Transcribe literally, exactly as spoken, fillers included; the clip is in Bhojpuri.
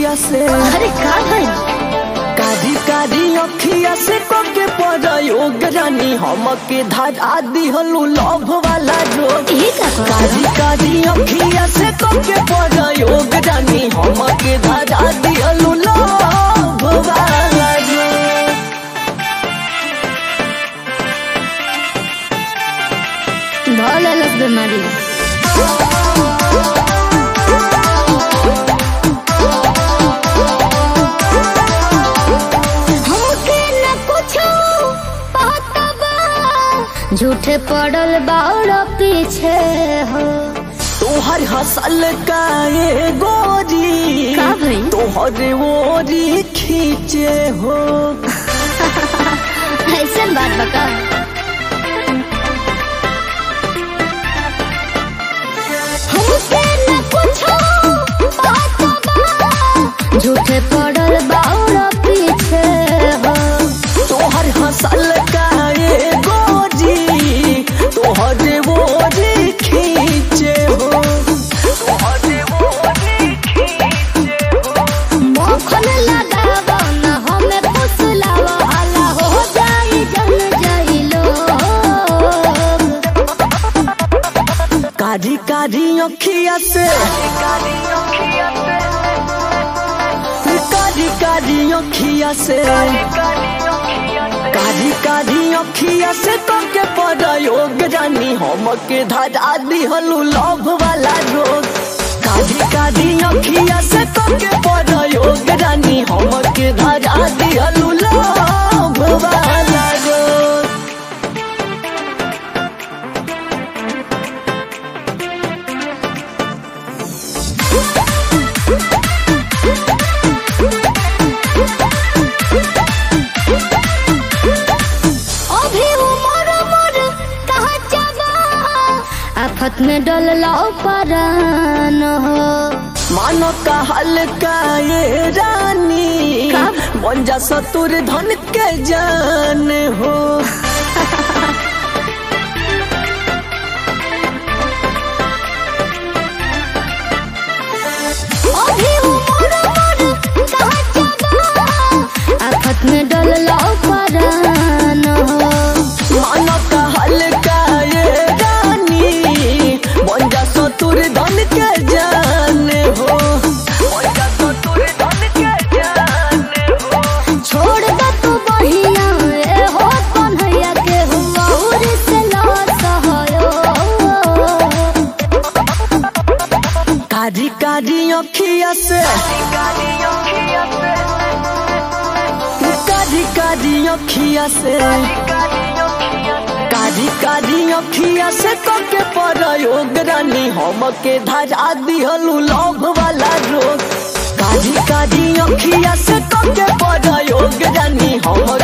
अखिया से अरे का भाई कारी कारी अखिया से कोके प्रयोग रानी हमके धरा दिहलू लव वाला रोग। ये का कारी कारी अखिया से कोके प्रयोग रानी हमके धरा दिहलू लव वाला रोग। भले लस बीमारी झूठे पड़ल बाड़ पीछे हो तोहर हसल का ये गोरी का भाई तोहर ओरी खींचे हो ऐसा बात बता हमसे न पूछो झूठे पड़ल बाड़ पीछे हो तोहर हसल का ये गोरी तोहर ओरी खींचे हो तोहर ओरी खींचे हो। मखन लगावा न हमें फुसलावा हला हो जाई जन जाइलो कारी कारी अखिया से कारी कारी अखिया से कारी कारी अखिया से तोके प्रयोग रानी हमके धरा दिहलू लव वाला रोग। कारी कारी अखिया से तोके प्रयोग रानी हमके धरा दिहलू लव वाला रोग। आफत में डलला परान हो मानो का हल्का ये रानी बन जा सतुर धन के जान हो आफत में डलला परान हो मानो का हल्का ये रानी बन जा सतुर धन के जान हो बन जा सतुर धन के जान हो। छोड़ दे तू बहिया ए हो कन्हैया के हुआ उर से लास होयो कारी कारी अखिया से कारी कारी अखिया से कारी कारी अखिया से कोके प्रयोग रानी हमके धरा दिहलू लव वाला रोग। कारी कारी अखिया से कोके प्रयोग रानी हम